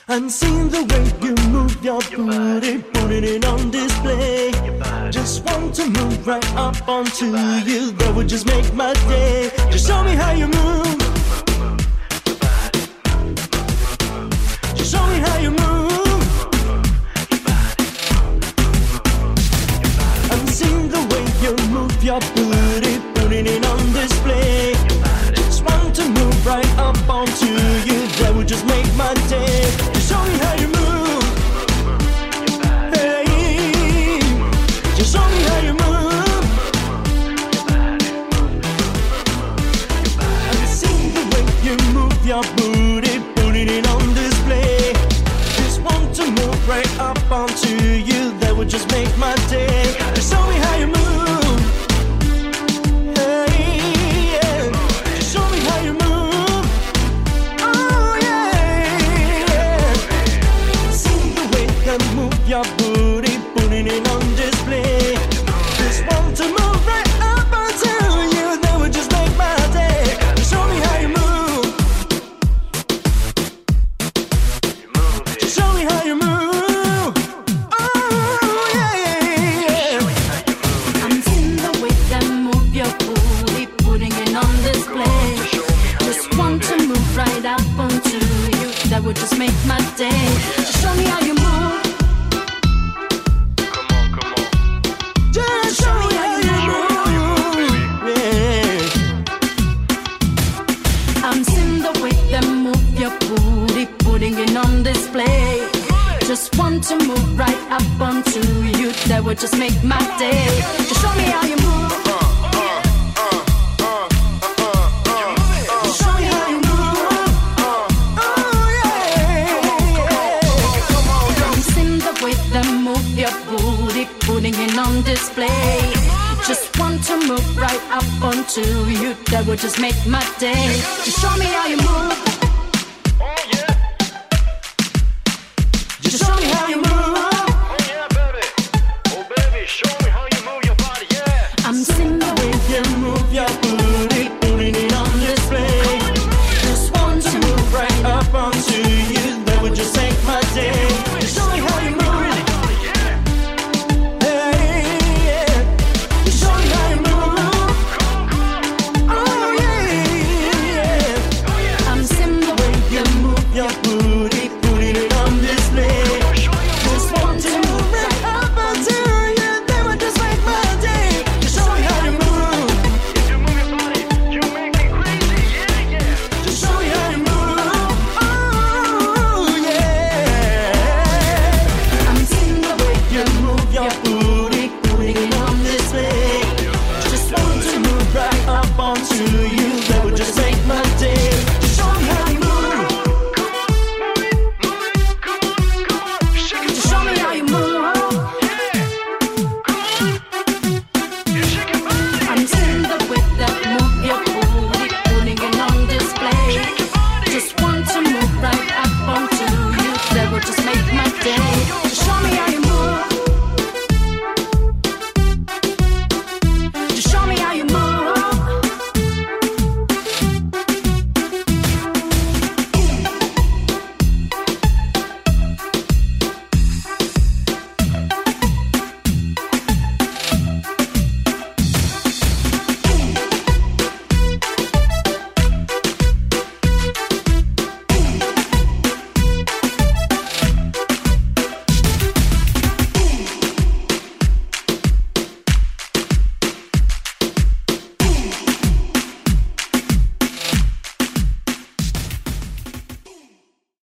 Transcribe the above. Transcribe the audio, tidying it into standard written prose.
I'm seeing the way you move your booty, putting it on display. Just want to move right up onto you, that would just make my day. Just show me how you move. Just show me how you move. I'm seeing the way you move your booty, putting it on display. Just want to move right up onto you, that would just make my day. Just show me how you move. Hey, just show me how you move. I'm seeing the way you move your booty, putting it on display. Just want to move right up onto you, that would just make my day. Just show me how you move. Your booty, putting it on display. Just want to move right up until you, that would just make my day. Just show me how you move. Just show me how you move. Oh yeah. I'm seeing the way that move your booty, putting it on display. Just want to move right up onto you, that would just make my day. Just show me how you move. On display, just want to move right up onto you, that would just make my day. Just show me how you move. Just show me how you move. Oh yeah. I'm seeing the way that move your booty, putting it on display. Just want to move right up onto you, that would just make my day. Just show me how you move.